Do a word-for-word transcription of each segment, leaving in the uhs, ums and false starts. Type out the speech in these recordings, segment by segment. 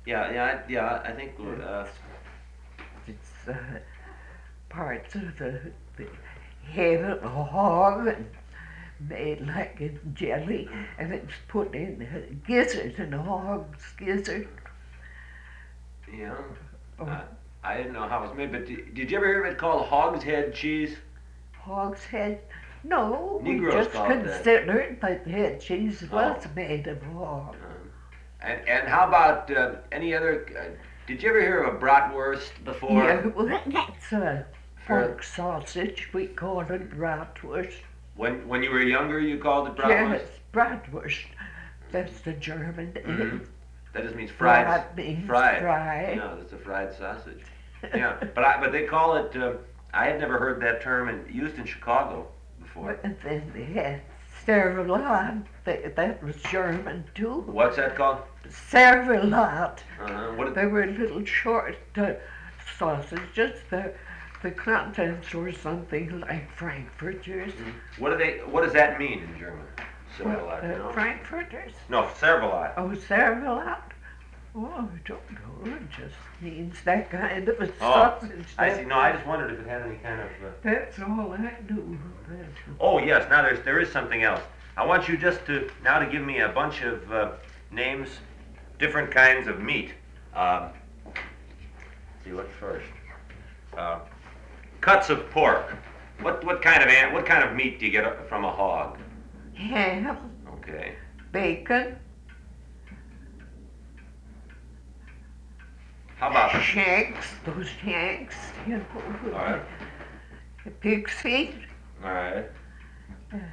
Yeah, yeah, I- yeah. I think uh, It's uh, parts of the, the head of a hog and made like a jelly, and it's put in a gizzard, in a hog's gizzard. yeah. Or Uh, I didn't know how it was made, but did, did you ever hear of it called hog's head cheese? hog's head. No, we Negroes just call it that. considered that head cheese Oh. was made of hog. Um, and and how about uh, any other? Uh, did you ever hear of a bratwurst before? Yeah, well, that's a For pork sausage. We call it bratwurst. when when you were younger, you called it bratwurst. Yes, bratwurst. That's the German Mm-hmm. name. That just means fried. Brat means Fried. fried. No, that's a fried sausage. Yeah, but I, but they call it. Uh, I had never heard that term in, used in Chicago before. And then they had Servalat. That, that was German too. What's that called? Servalat. Uh-huh. What? They were little short uh, sausages. The, the contents were something like Frankfurters. Mhm. What do they? What does that mean in German? Well, Servalat. uh, No. Frankfurters? No, Servalat. Oh, Servalat? Oh, I don't know. It just means that kind of a Oh, sausage. I That- see. No, I just wondered if it had any kind of. Uh... That's all I knew. Oh yes. Now there's there is something else. I want you just to now to give me a bunch of uh, names, different kinds of meat. Um, see what first? Uh, cuts of pork. What what kind of ant, what kind of meat do you get from a hog? Ham, Okay. bacon, How about shanks, those shanks, you know, all right? the pig's feet. All right. And,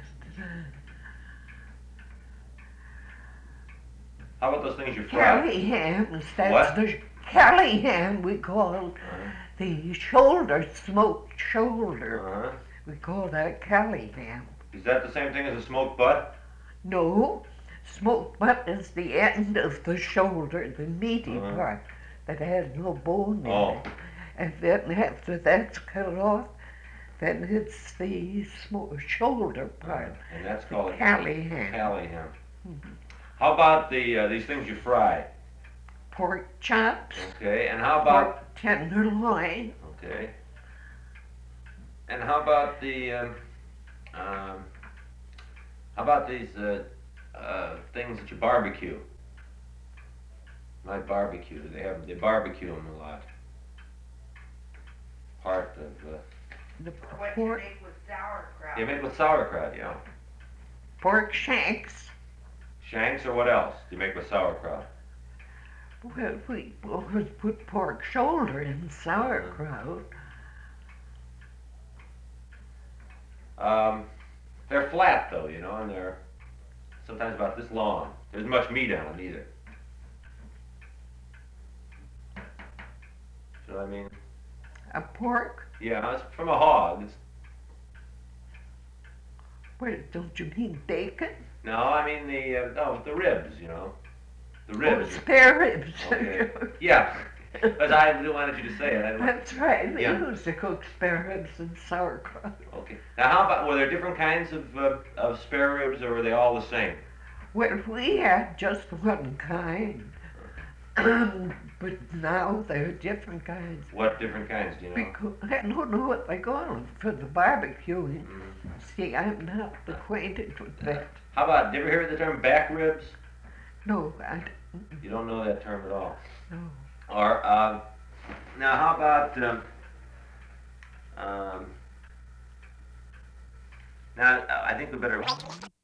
How about those things you uh, fry? Cali hams, that's What? the Cali ham we call Uh-huh. the shoulder, smoked shoulder. Uh-huh. We call that Cali ham. Is that the same thing as a smoked butt? No, smoked butt is the end of the shoulder, the meaty Uh-huh. part that has no bone in Oh. it. And then after that's cut off, then it's the sm- shoulder part, And that's the called a Cali ham. Cali ham. Mhm. How about the uh, these things you fry? Pork chops, Okay. And how about pork tenderloin, okay? And how about the um, um, how about these uh, uh, things that you barbecue? Like barbecue, they have they barbecue them a lot. Part of uh, the What you pork, make with sauerkraut. you make with sauerkraut, yeah. pork shanks. Shanks or what else do you make with sauerkraut? Well, we always put pork shoulder in sauerkraut. Um, they're flat though, you know, and they're sometimes about this long. There's much meat on them either. So I mean, A pork? yeah, it's from a hog. It's, Wait, don't you mean bacon? no, I mean the uh, no the ribs, you know, the Oh, ribs. spare ribs. Okay. Yeah, because I wanted you to say it. I didn't- That's right. We Yeah. used to cook spare ribs in sauerkraut. Okay. Now, how about were there different kinds of uh, of spare ribs, or were they all the same? Well, we had just one kind, but now there are different kinds. What different kinds do you know? Because I don't know what they call them for the barbecuing. Mhm. See, I'm not acquainted with that. How about? Did you ever hear the term back ribs? No, I You don't know that term at all. don't know. Or uh, now, how about um, um, now? I think we better.